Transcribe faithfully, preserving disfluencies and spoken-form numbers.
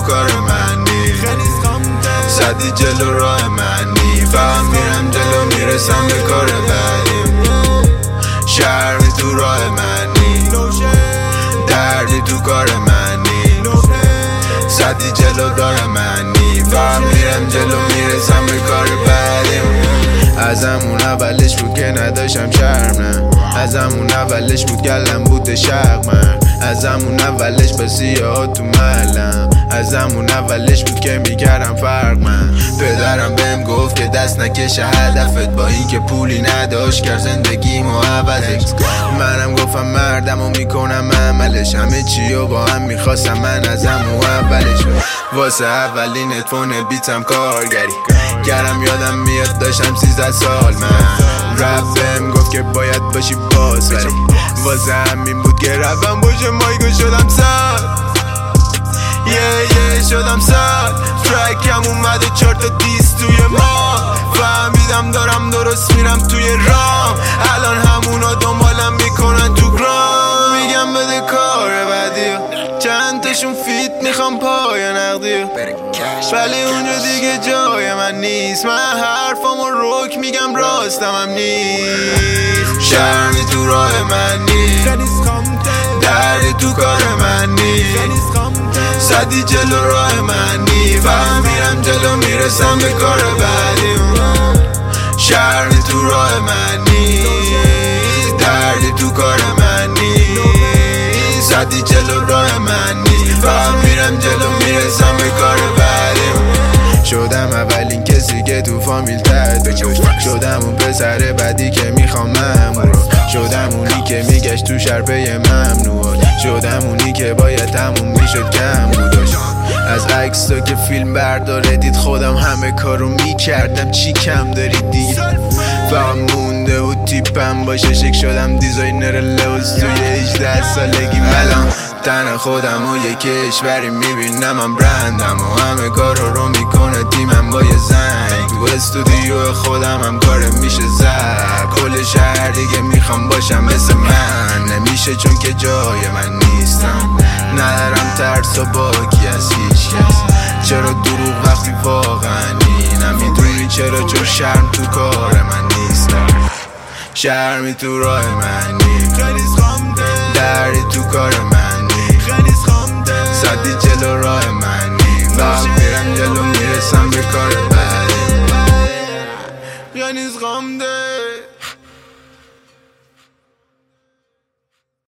کار من نی صدی جلو راه من نی فقط میرم جلو میرسم به کار بعدیم شرمی تو راه من نی دردی تو کار من نی صدی جلو داره من نی فقط میرم جلو میرسم به کار بعدیم از همون اولش بود که نداشتم شرم نه از همون اولش بود گلم بود شق من از همون اولش با سیاه تو محلم از همون اولش بود که میکردم فرق من پدرم بهم گفت که دست نکشه هدفت با این که پولی نداشت کرد زندگیمو عوضش منم گفتم مردم و میکنم عملش همه چی و با هم میخواستم من از همون اولش واسه اولین هدفون بیتم کارگری کردم یادم میاد داشتم سیزده سال من رپ بهم گفت که باید باشی باز ولی واسه همین بود که رپم باشه مایگو شدم سال یه یه شدم سال ترکم اومده چهار تا دیس توی ما فهمیدم دارم درست میرم توی رام الان همونا دنبالم میکنن تو گرام میگم بده کار بعدی چند تاشون فیت میخوام پای نقدی ولی اونجا دیگه جای من نیست من حرفامو روک میگم راستم هم نیست شرمی تو راه من نیست دردی تو کار من نیست صدی جلو راه من نیست فهم میرم جلو میرسم به کار بعدیم شرمی تو راه من نیست دردی تو کار من نیست صدی جلو راه من نیست فهم میرم جلو میرسم به کار بعدیم شدم اولین کسی که تو فامیل تحت بکش شدم اون پسر بدی که میخوام ممنون شدم اونی که میگشت تو شرپه ممنوع شدم اونی که باید تموم میشد کم بوداش از عکس تا که فیلم برداره دید خودم همه کارو میکردم چی کم دارید دیگه فقط مونده و تیپم باشه شک شدم دیزاینر لوز توی هجده سالگی ملام تن خودم و یه کشوری میبینم من برندم و همه کارو رو میکنه تیمم با یه زنگ تو استودیو خودم هم کار میشه زد کل شهر دیگه میخوام باشم مثل من نمیشه چون که جای من نیستم ندارم ترس و باکی از هیچ کس چرا دروغ وقتی واقعا نمیدونی چرا چون شرم تو کار من نیستم شرمی تو راه من نیست دردی تو کار من نیست صدی جلو راه من نیست وقت میرم جلو میرسم به کار بعدی